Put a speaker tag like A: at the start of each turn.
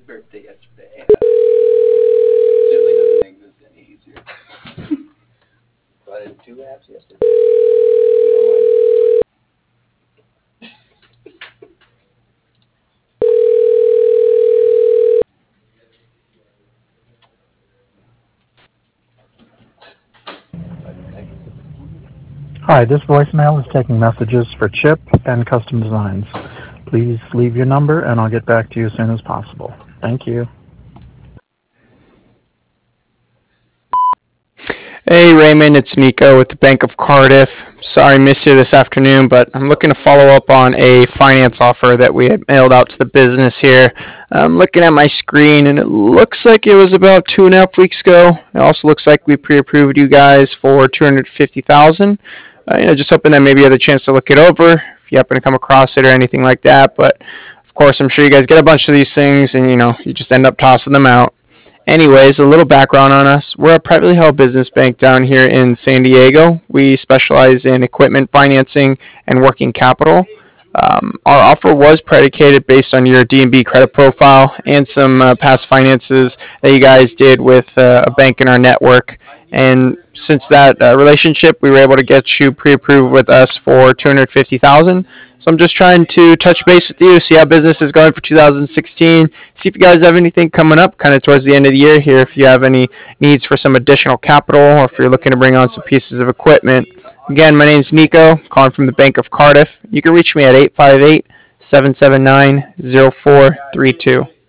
A: birthday yesterday. Certainly doesn't make this any easier. Brought in 2 apps yesterday.
B: Hi, this voicemail is taking messages for Chip and Custom Designs. Please leave your number and I'll get back to you as soon as possible. Thank you.
C: Hey Raymond, it's Nico with the Bank of Cardiff. Sorry I missed you this afternoon, but I'm looking to follow up on a finance offer that we had mailed out to the business here. I'm looking at my screen and it looks like it was about 2.5 weeks ago. It also looks like we pre-approved you guys for $250,000. Just hoping that maybe you had a chance to look it over if you happen to come across it or anything like that. But of course, I'm sure you guys get a bunch of these things and you just end up tossing them out. Anyways, a little background on us. We're a privately held business bank down here in San Diego. We specialize in equipment financing and working capital. Our offer was predicated based on your D&B credit profile and some past finances that you guys did with a bank in our network. And since that relationship, we were able to get you pre-approved with us for $250,000. So I'm just trying to touch base with you, see how business is going for 2016, see if you guys have anything coming up kind of towards the end of the year here, if you have any needs for some additional capital or if you're looking to bring on some pieces of equipment. Again, my name's Nico, calling from the Bank of Cardiff. You can reach me at 858-779-0432.